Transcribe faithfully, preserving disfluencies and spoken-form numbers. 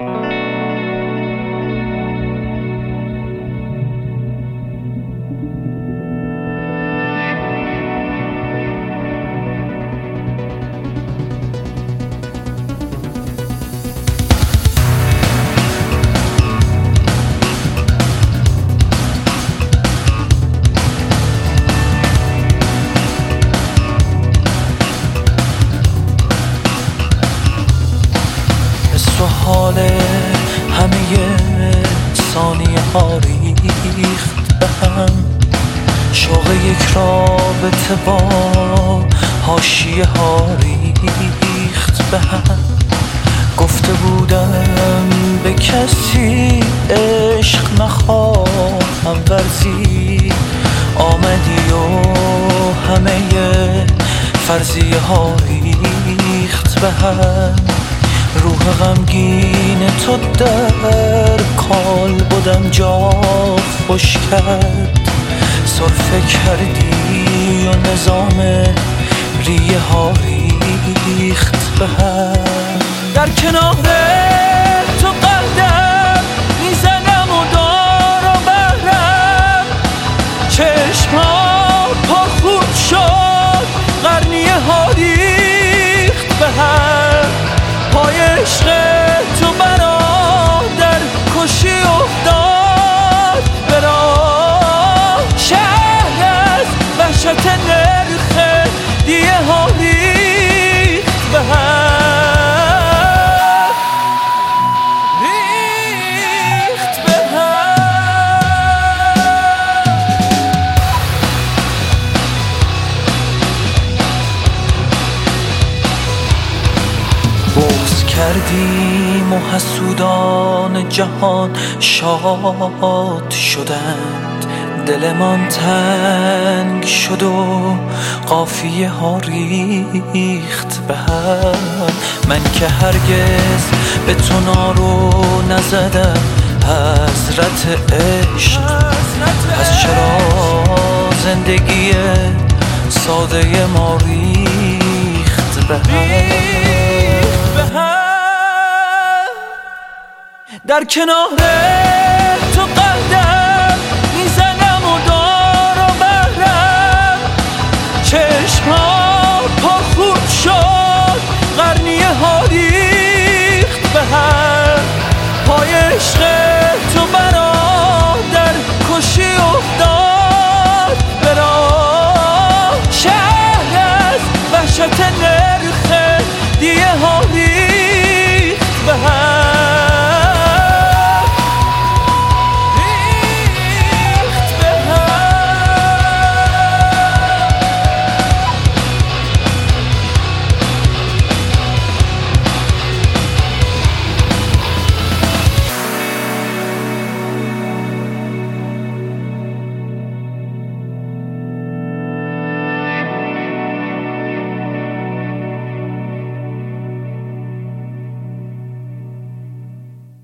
حال همه ثانیه ها ریخت به هم، شوق یک رابطه با حاشیه ها ریخت به هم. گفته بودم به کسی عشق نخواهم ورزید، آمدی و همه فرضیه ها ریخت به هم. روح غمگین تو در کال بودم جا خوش کرد، سرفه کردی و نظام ریه ها ریخت به هم. در کنار تو قدم میزنم و دار و برم، چشم ها پرخون شد، قرنیه ها ریخت به هم. پای عشق تو برادر کشی افتاد به راه، شهر از وحشت نرخ دیه ها ریخت به هم، ریخت به هم. بغض کردیم و حسودان جهان شاد شدند، دلمان تنگ شد و قافیه ها ریخت به هم. من که هرگز به تو نارو نزدم حضرت عشق، پس چرا زندگی ساده ما ریخت به هم. در کنار